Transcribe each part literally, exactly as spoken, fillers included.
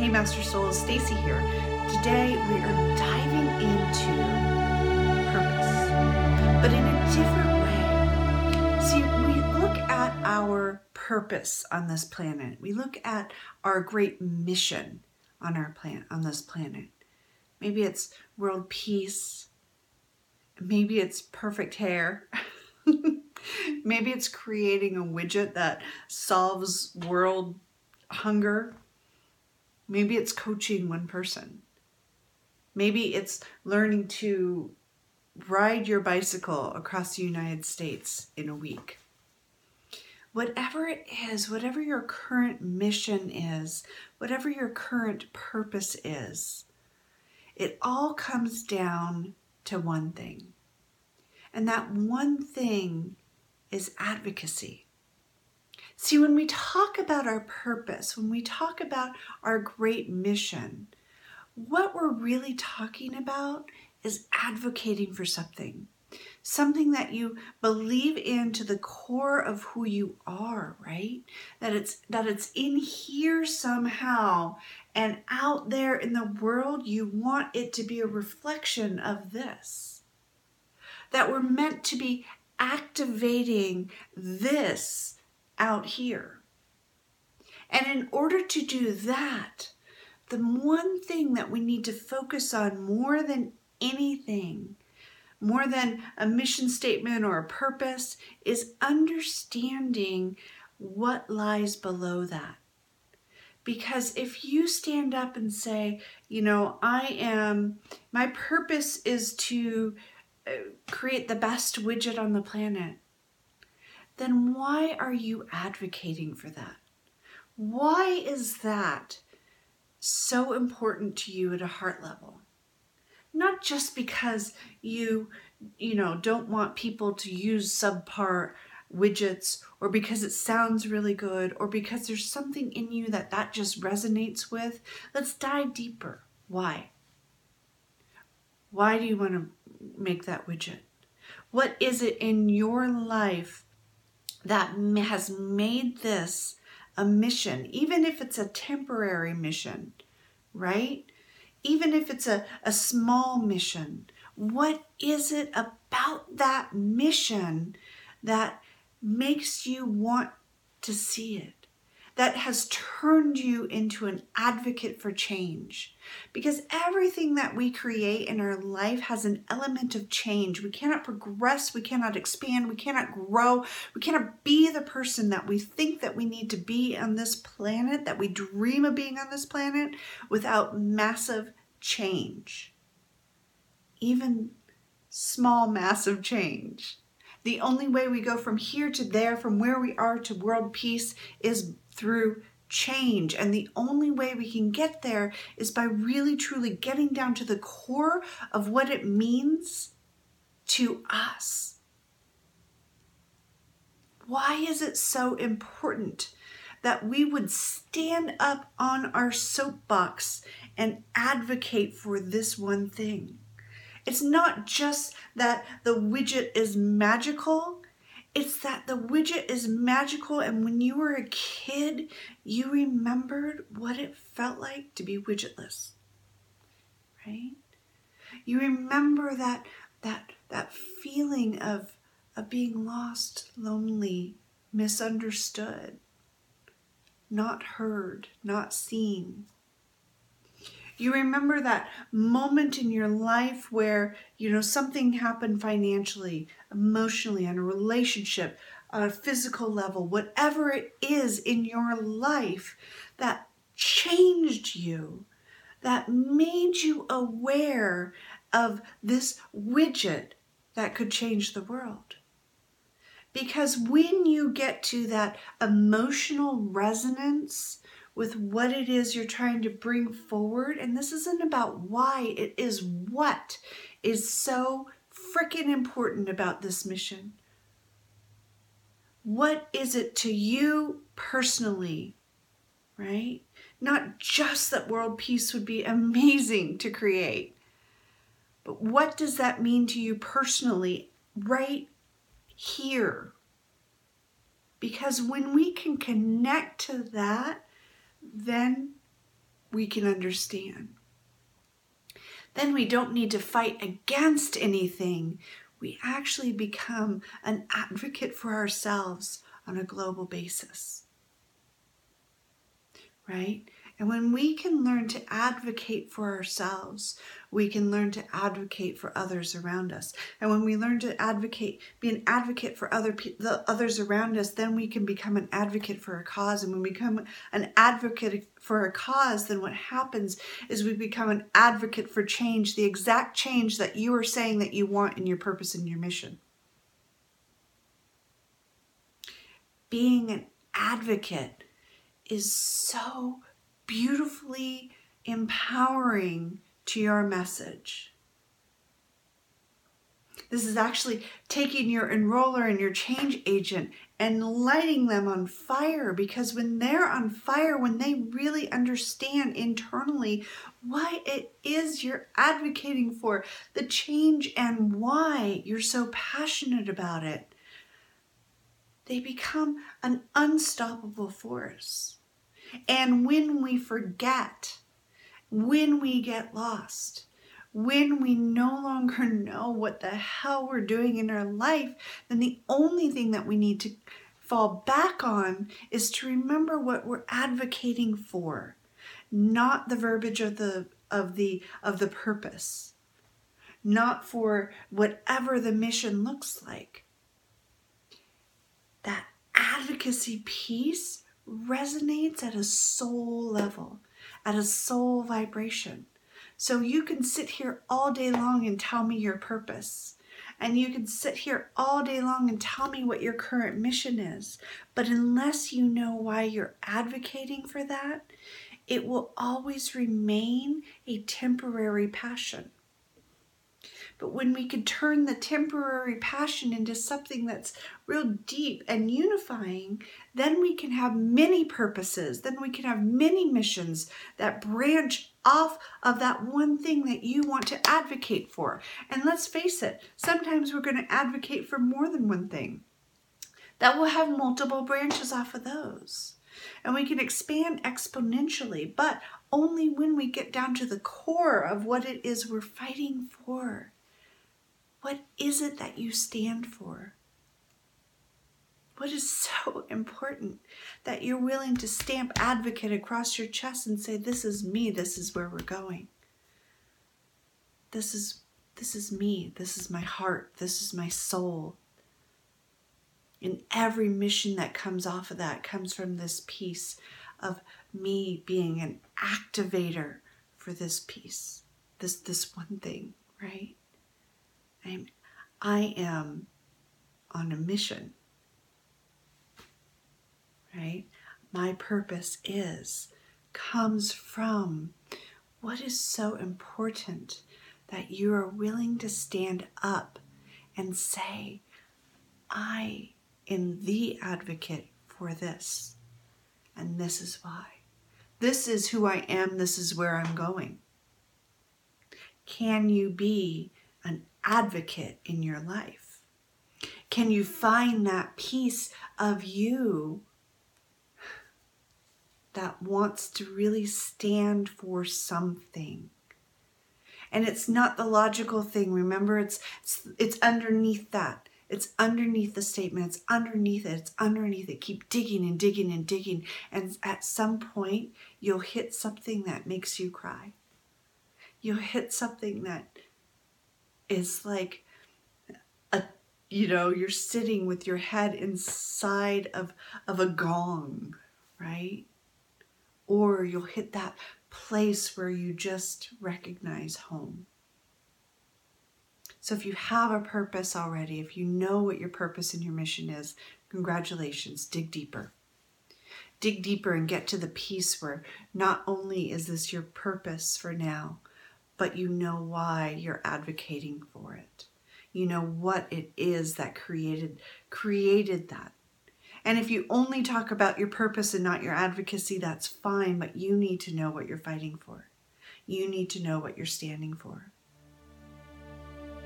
Hey Master Souls, Stacy here. Today we are diving into purpose, but in a different way. See, we look at our purpose on this planet. We look at our great mission on our planet, on this planet. Maybe it's world peace. Maybe it's perfect hair. Maybe it's creating a widget that solves world hunger. Maybe it's coaching one person. Maybe it's learning to ride your bicycle across the United States in a week. Whatever it is, whatever your current mission is, whatever your current purpose is, it all comes down to one thing. And that one thing is advocacy. See, when we talk about our purpose, when we talk about our great mission, what we're really talking about is advocating for something. Something that you believe in to the core of who you are, right? That it's that it's in here somehow, and out there in the world, you want it to be a reflection of this. That we're meant to be activating this out here. And in order to do that, the one thing that we need to focus on more than anything, more than a mission statement or a purpose, is understanding what lies below that. Because if you stand up and say, you know, I am, my purpose is to create the best widget on the planet, then why are you advocating for that? Why is that so important to you at a heart level? Not just because you, you know, don't want people to use subpar widgets, or because it sounds really good, or because there's something in you that that just resonates with. Let's dive deeper. Why? Why do you want to make that widget? What is it in your life that has made this a mission, even if it's a temporary mission, right? Even if it's a, a small mission, what is it about that mission that makes you want to see it? That has turned you into an advocate for change? Because everything that we create in our life has an element of change. We cannot progress, we cannot expand, we cannot grow, we cannot be the person that we think that we need to be on this planet, that we dream of being on this planet, without massive change. Even small, massive change. The only way we go from here to there, from where we are to world peace, is through change. And the only way we can get there is by really truly getting down to the core of what it means to us. Why is it so important that we would stand up on our soapbox and advocate for this one thing? It's not just that the widget is magical. It's that the widget is magical, and when you were a kid, you remembered what it felt like to be widgetless, right? You remember that that that feeling of of being lost, lonely, misunderstood, not heard, not seen. You remember that moment in your life where, you know, something happened financially, emotionally, on a relationship, on a physical level, whatever it is in your life that changed you, that made you aware of this widget that could change the world. Because when you get to that emotional resonance with what it is you're trying to bring forward, and this isn't about why, it is what is so freaking important about this mission. What is it to you personally, right? Not just that world peace would be amazing to create, but what does that mean to you personally right here? Because when we can connect to that, then we can understand. Then we don't need to fight against anything. We actually become an advocate for ourselves on a global basis, right? And when we can learn to advocate for ourselves, we can learn to advocate for others around us. And when we learn to advocate, be an advocate for other pe- the others around us, then we can become an advocate for a cause. And when we become an advocate for a cause, then what happens is we become an advocate for change, the exact change that you are saying that you want in your purpose and your mission. Being an advocate is so beautifully empowering to your message. This is actually taking your enroller and your change agent and lighting them on fire, because when they're on fire, when they really understand internally what it is you're advocating for, the change and why you're so passionate about it, they become an unstoppable force. And when we forget, when we get lost, when we no longer know what the hell we're doing in our life, then the only thing that we need to fall back on is to remember what we're advocating for, not the verbiage of the of the of the purpose, not for whatever the mission looks like. That advocacy piece resonates at a soul level, at a soul vibration. So you can sit here all day long and tell me your purpose. And you can sit here all day long and tell me what your current mission is. But unless you know why you're advocating for that, it will always remain a temporary passion. But when we can turn the temporary passion into something that's real deep and unifying, then we can have many purposes. Then we can have many missions that branch off of that one thing that you want to advocate for. And let's face it, sometimes we're going to advocate for more than one thing. That will have multiple branches off of those. And we can expand exponentially, but only when we get down to the core of what it is we're fighting for. What is it that you stand for? What is so important that you're willing to stamp advocate across your chest and say, this is me, this is where we're going. This is, this is me, this is my heart, this is my soul. And every mission that comes off of that comes from this piece of me being an activator for this piece, this, this one thing, right? I'm, I am on a mission, right? My purpose is, comes from what is so important that you are willing to stand up and say, I am the advocate for this, and this is why. This is who I am, this is where I'm going. Can you be an advocate in your life? Can you find that piece of you that wants to really stand for something? And it's not the logical thing. Remember, it's it's, it's underneath that. It's underneath the statement. It's underneath it. It's underneath it. Keep digging and digging and digging. And at some point, you'll hit something that makes you cry. You'll hit something that is like, a, you know, you're sitting with your head inside of, of a gong, right? Or you'll hit that place where you just recognize home. So if you have a purpose already, if you know what your purpose and your mission is, congratulations, dig deeper. Dig deeper and get to the piece where not only is this your purpose for now, but you know why you're advocating for it. You know what it is that created, created that. And if you only talk about your purpose and not your advocacy, that's fine, but you need to know what you're fighting for. You need to know what you're standing for.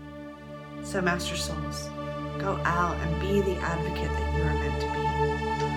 So Master Souls, go out and be the advocate that you are meant to be.